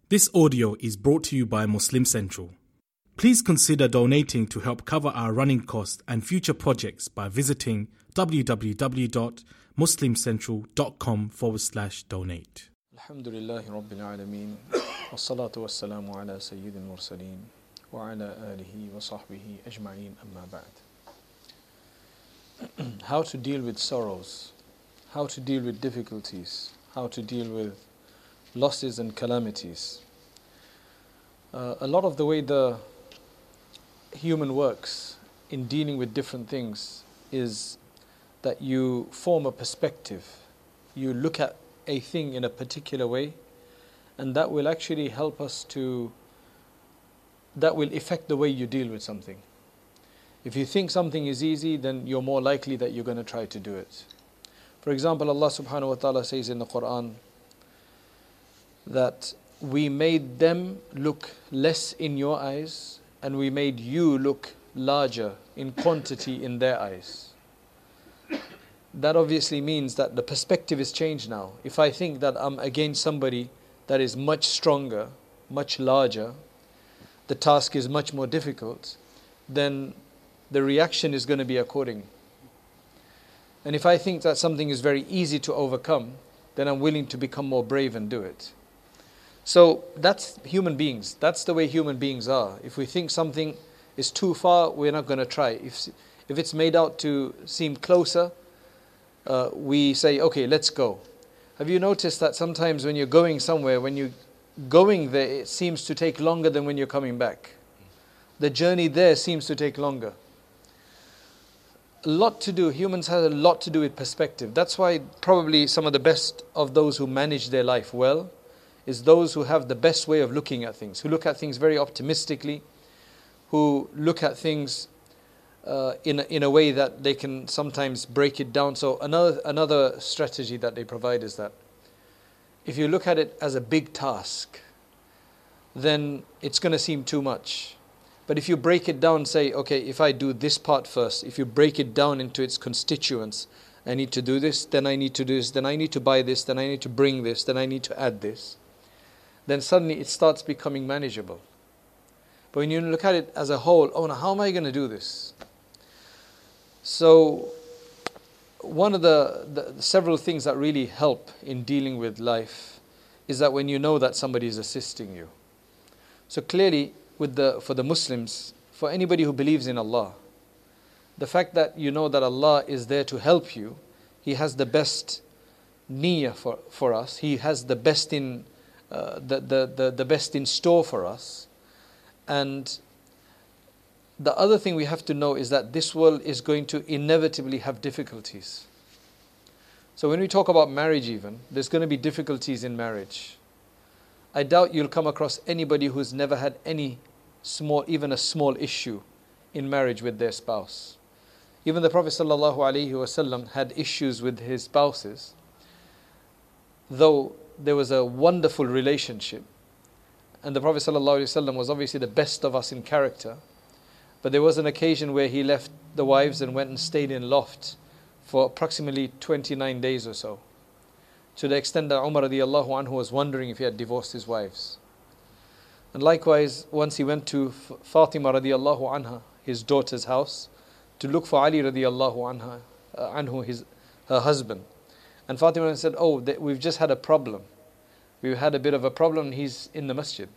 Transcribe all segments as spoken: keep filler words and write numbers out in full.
This audio is brought to you by Muslim Central. Please consider donating to help cover our running costs and future projects by visiting www.muslimcentral.com forward slash donate. Alhamdulillahi Rabbil Alameen. Wassalatu wassalamu ala Sayyidil Mursaleen wa ala alihi wa sahbihi ajma'een amma ba'd. How to deal with sorrows, how to deal with difficulties, how to deal with losses and calamities. Uh, a lot of the way the human works in dealing with different things is that you form a perspective. You look at a thing in a particular way, and that will actually help us to, that will affect the way you deal with something. If you think something is easy, then you're more likely that you're going to try to do it. For example, Allah subhanahu wa ta'ala says in the Quran that we made them look less in your eyes and we made you look larger in quantity in their eyes. That obviously means that the perspective is changed now. If I think that I'm against somebody that is much stronger, much larger, the task is much more difficult, then the reaction is going to be according. And if I think that something is very easy to overcome, then I'm willing to become more brave and do it. So that's human beings. That's the way human beings are. If we think something is too far, we're not going to try. If if it's made out to seem closer, uh, we say, okay, let's go. Have you noticed that sometimes when you're going somewhere, when you're going there, it seems to take longer than when you're coming back? The journey there seems to take longer. A lot to do. Humans have a lot to do with perspective. That's why probably some of the best of those who manage their life well is those who have the best way of looking at things, who look at things very optimistically, who look at things uh, in, a, in a way that they can sometimes break it down. So another, another strategy that they provide is that if you look at it as a big task, then it's going to seem too much. But if you break it down, say, okay, if I do this part first, if you break it down into its constituents, I need to do this, then I need to do this, then I need to buy this, then I need to bring this, then I need to add this, then suddenly it starts becoming manageable. But when you look at it as a whole, oh, now how am I going to do this? So one of the, the several things that really help in dealing with life is that when you know that somebody is assisting you. So clearly, with the for the Muslims, for anybody who believes in Allah, the fact that you know that Allah is there to help you, He has the best niyyah for, for us, He has the best in uh, the, the, the, the best in store for us. And the other thing we have to know is that this world is going to inevitably have difficulties. So when we talk about marriage even, there's going to be difficulties in marriage. I doubt you'll come across anybody who's never had any small, even a small issue in marriage with their spouse. Even the Prophet ﷺ had issues with his spouses, though there was a wonderful relationship. And the Prophet ﷺ was obviously the best of us in character. But there was an occasion where he left the wives and went and stayed in loft for approximately twenty-nine days or so, to the extent that Umar radiallahu anhu was wondering if he had divorced his wives. And likewise, once he went to Fatima radiallahu anha, his daughter's house, to look for Ali radiallahu anha, uh, anhu, his, her husband. And Fatima said, oh, th- we've just had a problem. We've had a bit of a problem, he's in the masjid.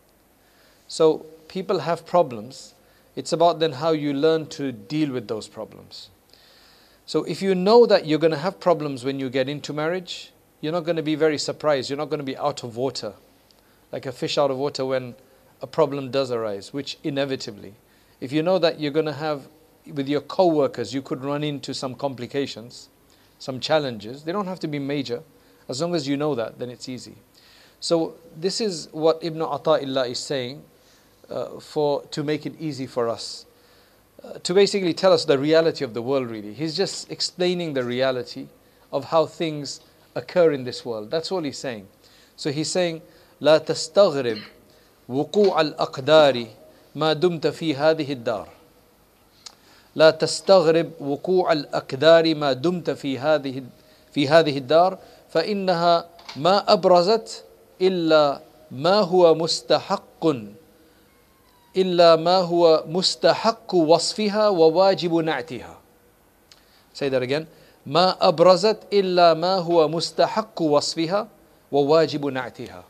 So people have problems. It's about then how you learn to deal with those problems. So if you know that you're going to have problems when you get into marriage, you're not going to be very surprised. You're not going to be out of water, like a fish out of water when a problem does arise, which inevitably. If you know that you're going to have, with your co-workers, you could run into some complications, some challenges. They don't have to be major. As long as you know that, then it's easy. So this is what Ibn Ata'illah is saying uh, for to make it easy for us. Uh, to basically tell us the reality of the world, really. He's just explaining the reality of how things occur in this world. That's all he's saying. So he's saying, لا تستغرب وقوع الأقدار ما دمت في هذه الدار. لا تستغرب وقوع الأقدار ما دمت في هذه في هذه الدار فإنها ما أبرزت إلا ما هو مستحق إلا ما هو مستحق وصفها وواجب نعتها. Say that again. ما أبرزت إلا ما هو مستحق وصفها وواجب نعتها.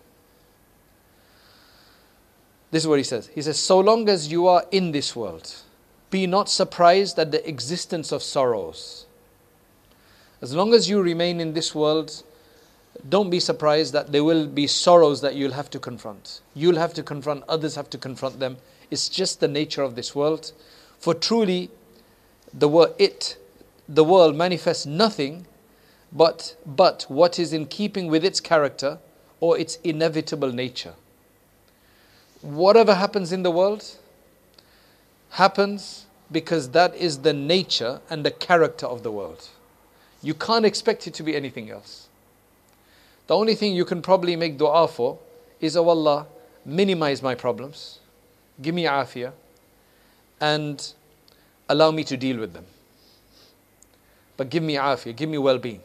This is what he says. He says, so long as you are in this world, be not surprised at the existence of sorrows. As long as you remain in this world, don't be surprised that there will be sorrows that you'll have to confront. You'll have to confront, others have to confront them. It's just the nature of this world. For truly, the word it, the world manifests nothing but, but what is in keeping with its character or its inevitable nature. Whatever happens in the world happens because that is the nature and the character of the world. You can't expect it to be anything else. The only thing you can probably make dua for is, oh Allah, minimize my problems, give me afiyah, and allow me to deal with them. But give me afiyah, give me well-being.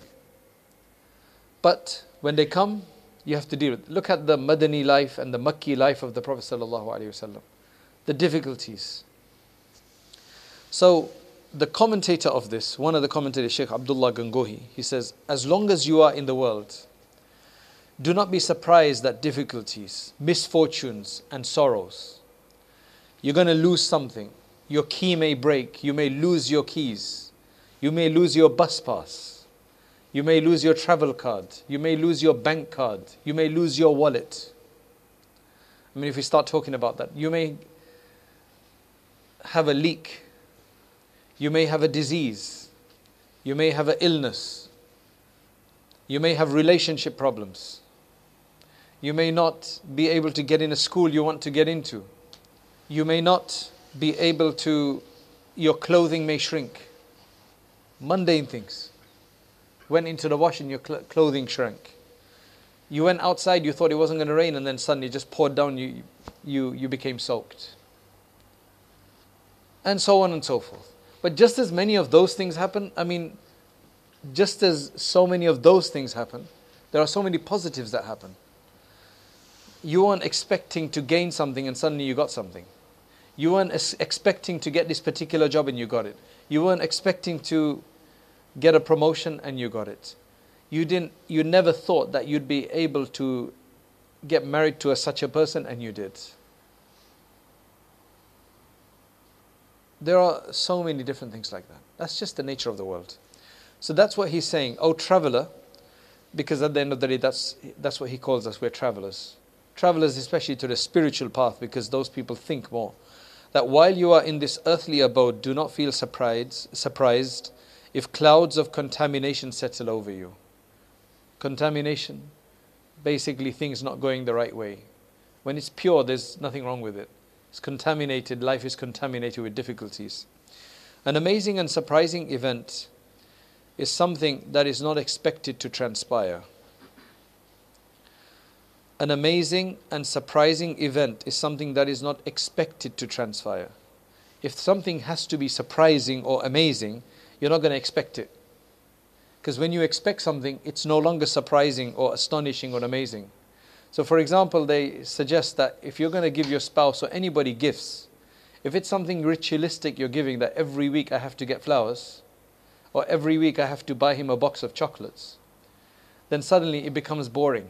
But when they come, you have to deal with it. Look at the Madani life and the Makki life of the Prophet ﷺ. The difficulties. So, the commentator of this, one of the commentators, Sheikh Abdullah Gangohi, he says, as long as you are in the world, do not be surprised at difficulties, misfortunes and sorrows. You're going to lose something. Your key may break. You may lose your keys. You may lose your bus pass. You may lose your travel card. You may lose your bank card. You may lose your wallet. I mean, if we start talking about that, you may have a leak. You may have a disease. You may have an illness. You may have relationship problems. You may not be able to get in a school you want to get into. You may not be able to, your clothing may shrink. Mundane things. Went into the wash and your cl- clothing shrank. You went outside, you thought it wasn't going to rain, and then suddenly it just poured down, you, you, you became soaked. And so on and so forth. But just as many of those things happen, I mean, just as so many of those things happen, there are so many positives that happen. You weren't expecting to gain something and suddenly you got something. You weren't es- expecting to get this particular job and you got it. You weren't expecting to get a promotion and you got it. You didn't. You never thought that you'd be able to get married to a, such a person and you did. There are so many different things like that. That's just the nature of the world. So that's what he's saying. Oh, traveler, because at the end of the day, that's that's what he calls us. We're travelers. Travelers, especially to the spiritual path, because those people think more. That while you are in this earthly abode, do not feel surprised, surprised if clouds of contamination settle over you. Contamination, basically things not going the right way. When it's pure, there's nothing wrong with it. It's contaminated, life is contaminated with difficulties. An amazing and surprising event is something that is not expected to transpire. An amazing and surprising event is something that is not expected to transpire. If something has to be surprising or amazing, you're not going to expect it. Because when you expect something, it's no longer surprising or astonishing or amazing. So for example, they suggest that if you're going to give your spouse or anybody gifts, if it's something ritualistic you're giving, that every week I have to get flowers, or every week I have to buy him a box of chocolates, then suddenly it becomes boring.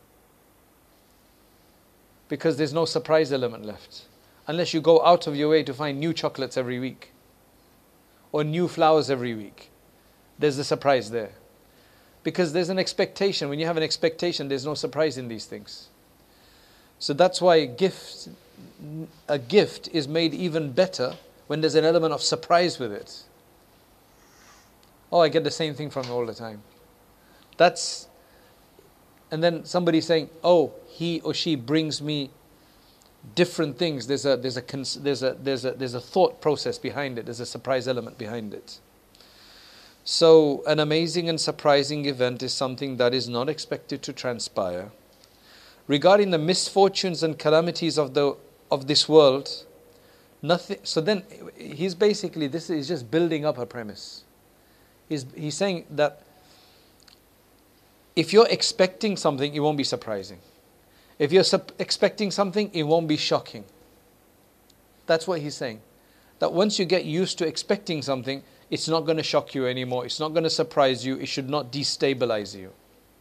Because there's no surprise element left. Unless you go out of your way to find new chocolates every week, or new flowers every week. There's the surprise there. Because there's an expectation. When you have an expectation, there's no surprise in these things. So that's why gifts, a gift is made even better when there's an element of surprise with it. Oh, I get the same thing from him all the time. That's, and then somebody saying, oh, he or she brings me different things. There's a there's a there's a there's a there's a thought process behind it. There's a surprise element behind it. So an amazing and surprising event is something that is not expected to transpire. Regarding the misfortunes and calamities of the of this world, nothing. So then he's basically, this is just building up a premise. He's he's saying that if you're expecting something, it won't be surprising. If you're sup- expecting something, it won't be shocking. That's what he's saying. That once you get used to expecting something, it's not going to shock you anymore. It's not going to surprise you. It should not destabilize you.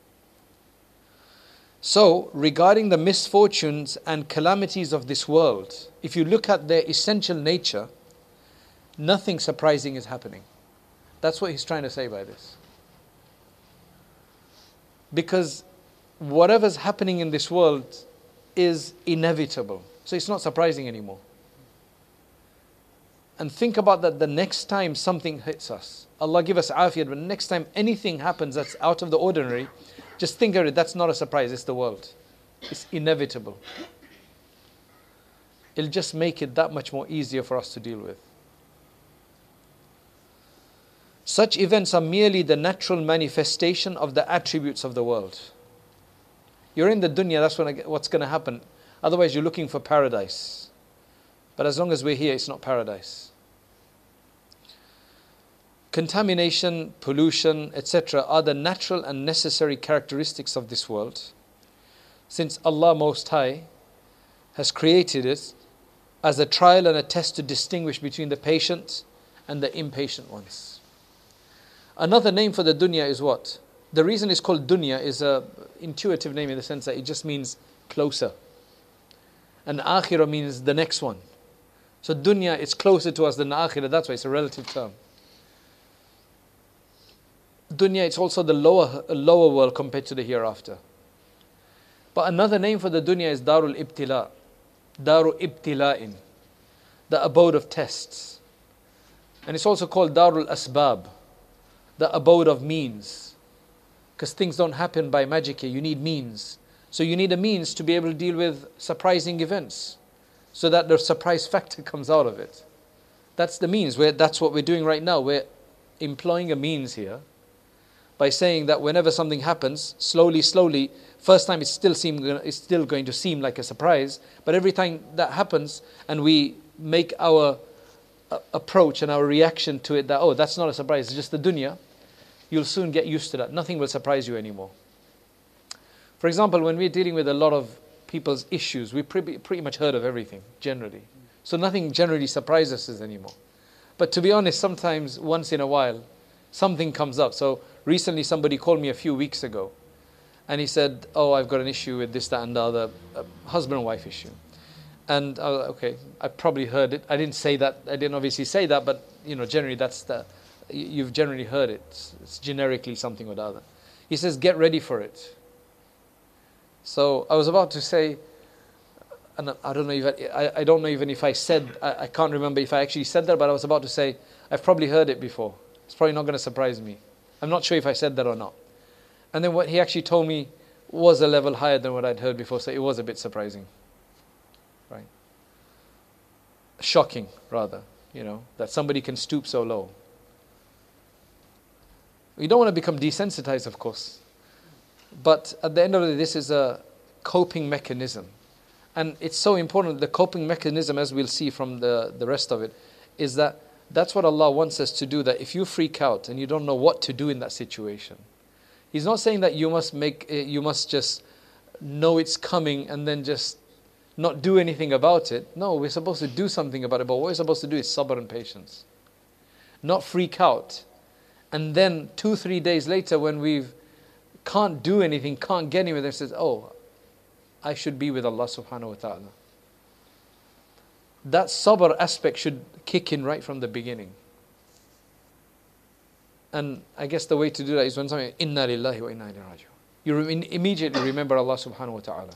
So, regarding the misfortunes and calamities of this world, if you look at their essential nature, nothing surprising is happening. That's what he's trying to say by this. Because whatever's happening in this world is inevitable. So it's not surprising anymore. And think about that the next time something hits us. Allah give us afiyat, but next time anything happens that's out of the ordinary, just think of it, that's not a surprise, it's the world. It's inevitable. It'll just make it that much more easier for us to deal with. Such events are merely the natural manifestation of the attributes of the world. You're in the dunya, that's what's going to happen. Otherwise you're looking for paradise. But as long as we're here, it's not paradise. Contamination, pollution, et cetera are the natural and necessary characteristics of this world, since Allah Most High has created it as a trial and a test to distinguish between the patient and the impatient ones. Another name for the dunya is what? The reason it's called dunya is a intuitive name in the sense that it just means closer. And akhirah means the next one. So dunya, it's closer to us than akhirah, that's why it's a relative term. Dunya, it's also the lower lower world compared to the hereafter. But another name for the dunya is Darul Ibtila. Daru Ibtila'in. The abode of tests. And it's also called Darul Asbab. The abode of means. Because things don't happen by magic here. You need means. So you need a means to be able to deal with surprising events. So that the surprise factor comes out of it. That's the means. We're, that's what we're doing right now. We're employing a means here. By saying that whenever something happens, slowly, slowly, first time it's still seem, it's still going to seem like a surprise, but every time that happens and we make our uh, approach and our reaction to it that, oh, that's not a surprise, it's just the dunya, you'll soon get used to that. Nothing will surprise you anymore. For example, when we're dealing with a lot of people's issues, we pretty, pretty much heard of everything, generally. So nothing generally surprises us anymore. But to be honest, sometimes, once in a while, something comes up. So recently somebody called me a few weeks ago and he said, oh, I've got an issue with this, that and the other, uh, husband and wife issue. And I was like, okay, I probably heard it. I didn't say that, I didn't obviously say that, but you know, generally that's the, you've generally heard it. It's, it's generically something or the other. He says, get ready for it. So I was about to say, and I don't know if I, I, I don't know even if I said, I, I can't remember if I actually said that, but I was about to say, I've probably heard it before. It's probably not going to surprise me. I'm not sure if I said that or not. And then what he actually told me was a level higher than what I'd heard before, so it was a bit surprising. Right? Shocking, rather, you know, that somebody can stoop so low. We don't want to become desensitized, of course. But at the end of the day, this is a coping mechanism. And it's so important, the coping mechanism, as we'll see from the, the rest of it, is that that's what Allah wants us to do, that if you freak out and you don't know what to do in that situation, He's not saying that you must make, you must just know it's coming and then just not do anything about it. No, we're supposed to do something about it, but what we're supposed to do is sabr and patience. Not freak out. And then two, three days later when we can't do anything, can't get anywhere, it says, oh, I should be with Allah subhanahu wa ta'ala. That sabr aspect should kick in right from the beginning. And I guess the way to do that is when something, inna lillahi wa inna ilayhi raji'un. You re- immediately remember Allah subhanahu wa ta'ala.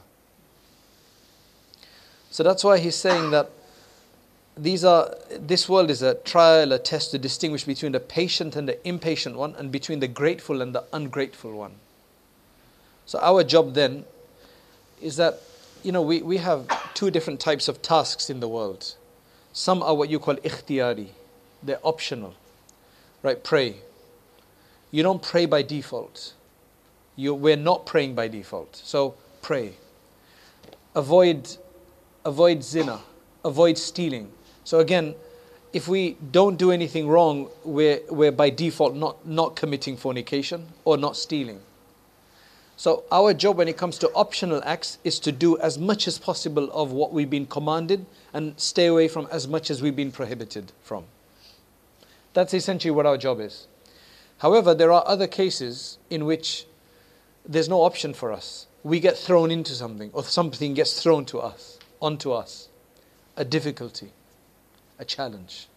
So that's why he's saying that these are, this world is a trial, a test to distinguish between the patient and the impatient one, and between the grateful and the ungrateful one. So our job then is that, you know, we, we have two different types of tasks in the world. Some are what you call ikhtiyari. They're optional. Right? Pray. You don't pray by default. You, we're not praying by default. So pray. Avoid, avoid zina. Avoid stealing. So again, if we don't do anything wrong, we're, we're by default not, not committing fornication or not stealing. So our job when it comes to optional acts is to do as much as possible of what we've been commanded and stay away from as much as we've been prohibited from. That's essentially what our job is. However, there are other cases in which there's no option for us. We get thrown into something, or something gets thrown to us, onto us. A difficulty, a challenge.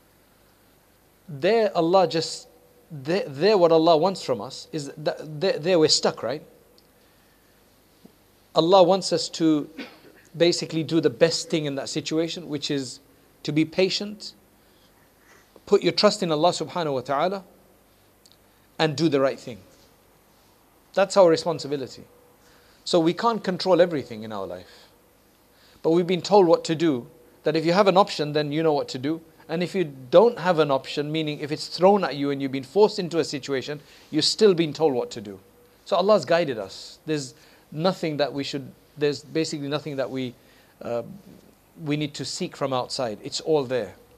There Allah just, there, there what Allah wants from us is that there, there we're stuck, right? Allah wants us to basically do the best thing in that situation, which is to be patient, put your trust in Allah subhanahu wa ta'ala, and do the right thing. That's our responsibility. So we can't control everything in our life. But we've been told what to do, that if you have an option, then you know what to do. And if you don't have an option, meaning if it's thrown at you and you've been forced into a situation, you're still being told what to do. So Allah's guided us. There's nothing that we should, there's basically nothing that we, uh, we need to seek from outside. It's all there.